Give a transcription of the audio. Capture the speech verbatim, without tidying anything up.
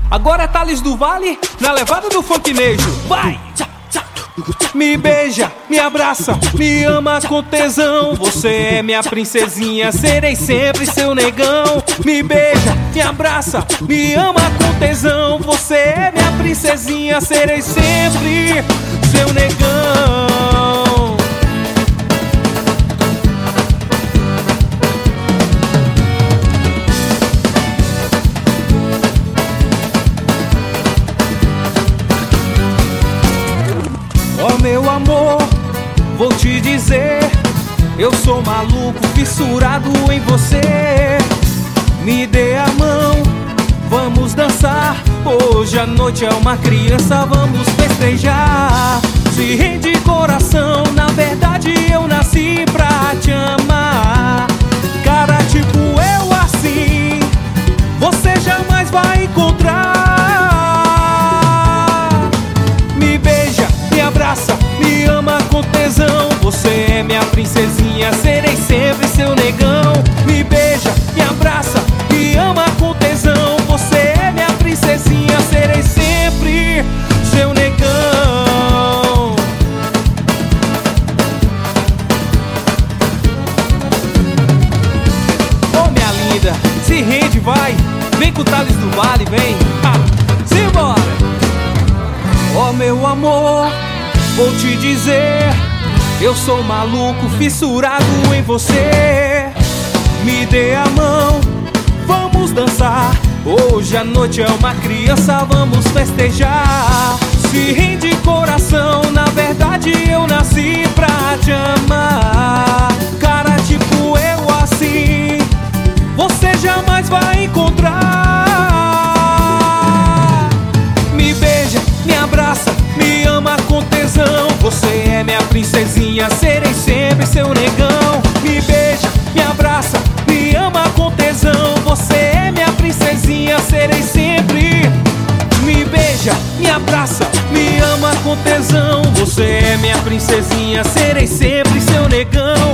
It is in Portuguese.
Agora é Thales do Vale, na levada do funknejo. Vai! Me beija, me abraça, me ama com tesão. Você é minha princesinha, serei sempre seu negão. Me beija, me abraça, me ama com tesão. Você é minha princesinha, serei sempre seu negão. Oh meu amor, vou te dizer, eu sou maluco, fissurado em você. Me dê a mão, vamos dançar. Hoje a noite é uma criança, vamos festejar. Se rende coração, na verdade eu nasci pra te amar. Cara tipo eu assim, você jamais vai encontrar. Me ama com tesão. Você é minha princesinha, serei sempre seu negão. Me beija, me abraça, me ama com tesão. Você é minha princesinha, serei sempre seu negão. Oh minha linda, se rende, vai. Vem com o Thales do Vale, vem. Ah, simbora. Oh meu amor, vou te dizer, eu sou maluco, fissurado em você. Me dê a mão, vamos dançar. Hoje a noite é uma criança, vamos festejar. Se rende coração, na verdade eu nasci pra te amar. Cara tipo eu assim, você jamais vai encontrar. Me beija, me abraça, me ama com tesão. Você é minha princesinha, serei sempre seu negão. Me beija, me abraça, me ama com tesão. Você é minha princesinha, serei sempre. Me beija, me abraça, me ama com tesão. Você é minha princesinha, serei sempre seu negão.